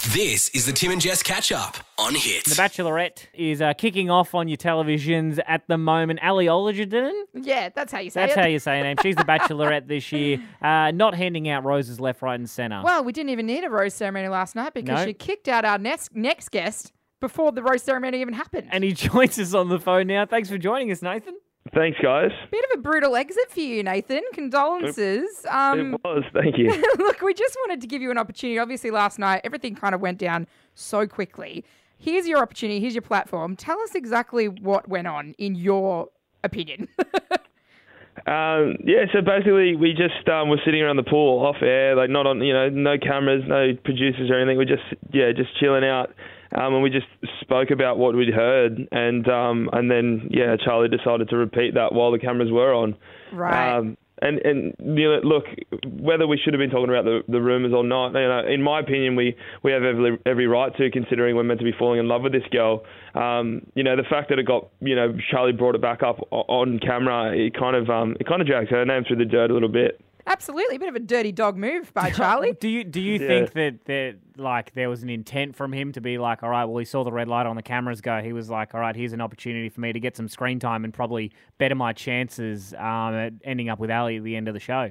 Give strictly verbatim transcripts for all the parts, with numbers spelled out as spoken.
This is the Tim and Jess catch-up on Hit. The Bachelorette is uh, kicking off on your televisions at the moment. Ali Olajuwon, Yeah, that's how you say that's it. how you say her name. She's the Bachelorette this year, uh, not handing out roses left, right and centre. Well, we didn't even need a rose ceremony last night because No. she kicked out our next, next guest before the rose ceremony even happened. And he joins us on the phone now. Thanks for joining us, Nathan. Thanks, guys. Bit of a brutal exit for you, Nathan. Condolences. Um, It was, thank you. Look, we just wanted to give you an opportunity. Obviously, last night, everything kind of went down so quickly. Here's your opportunity. Here's your platform. Tell us exactly what went on, in your opinion. um, yeah, so basically we just um, were sitting around the pool off air, like not on, you know, no cameras, no producers or anything. We're just, yeah, just chilling out. Um, and we just spoke about what we'd heard, and um, and then yeah, Charlie decided to repeat that while the cameras were on. Right. Um, and and you know, look, whether we should have been talking about the, the rumours or not, you know, in my opinion, we, we have every every right to, considering we're meant to be falling in love with this girl. Um, you know, the fact that it got, you know, Charlie brought it back up on camera, it kind of um, it kind of drags her name through the dirt a little bit. Absolutely. A bit of a dirty dog move by Charlie. Do you do you Yeah. think that, that like there was an intent from him to be like, all right, well, he saw the red light on the cameras go. He was like, all right, here's an opportunity for me to get some screen time and probably better my chances um, at ending up with Ali at the end of the show.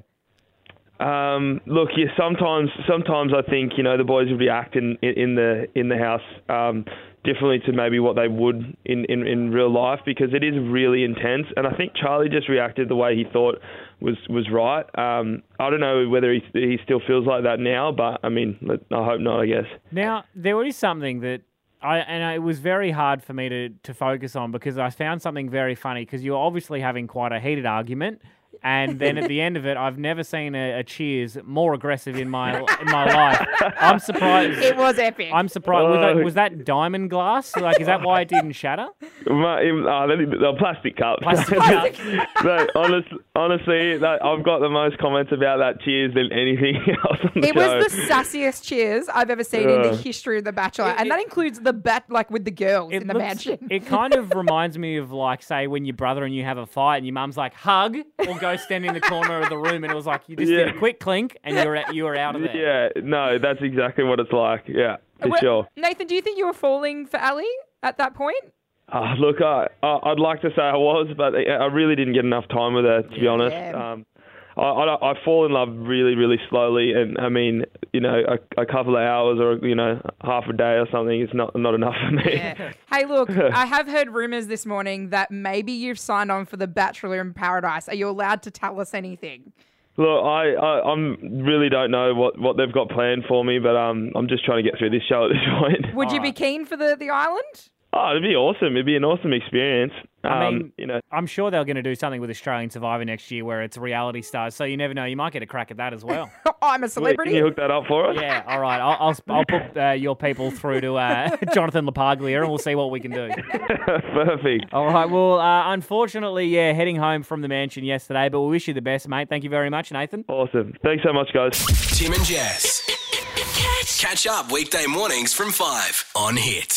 Um, look, yeah, sometimes, sometimes I think, you know, the boys would be acting in, in the in the house um, differently to maybe what they would in, in, in real life, because it is really intense. And I think Charlie just reacted the way he thought was was right. Um, I don't know whether he he still feels like that now, but I mean, I hope not, I guess. Now, there is something that I, and it was very hard for me to, to focus on because I found something very funny because you're obviously having quite a heated argument. And then at the end of it, I've never seen a, a cheers more aggressive in my in my life. I'm surprised. It was epic. I'm surprised. Was Oh. that, was that diamond glass? Like, is that why it didn't shatter? My, uh, they're, they're plastic cups. Plastic cup. No, honest, honestly, that, I've got the most comments about that cheers than anything else on the It show. was the sassiest cheers I've ever seen in the Uh. history of The Bachelor. It- and that it- includes the bat, like with the girls in the looks- mansion. It kind of reminds me of, like, say, when your brother and you have a fight and your mum's like, hug, or go stand in the corner of the room, and it was like you just Yeah. did a quick clink and you were you were out of there. Yeah, no, that's exactly what it's like. Yeah, for Well, sure. Nathan, do you think you were falling for Ali at that point? Uh, look, I, I, I'd like to say I was, but I really didn't get enough time with her, to be honest. Yeah. Um, I, I, I fall in love really, really slowly, and I mean, you know, a, a couple of hours or, you know, half a day or something is not not enough for me. Yeah. Hey, look, I have heard rumours this morning that maybe you've signed on for The Bachelor in Paradise. Are you allowed to tell us anything? Look, I, I I'm really don't know what, what they've got planned for me, but um, I'm just trying to get through this show at this point. Would you be keen for the, the island? Oh, it'd be awesome. It'd be an awesome experience. Um, I mean, you know, I'm sure they're going to do something with Australian Survivor next year where it's reality stars, so you never know. You might get a crack at that as well. I'm a wait, celebrity. can you hook that up for us? Yeah, all right. I'll I'll, I'll put uh, your people through to uh, Jonathan LaPaglia and we'll see what we can do. Perfect. All right. Well, uh, unfortunately, yeah, heading home from the mansion yesterday, but we wish you the best, mate. Thank you very much, Nathan. Awesome. Thanks so much, guys. Tim and Jess. Catch up weekday mornings from five on Hit.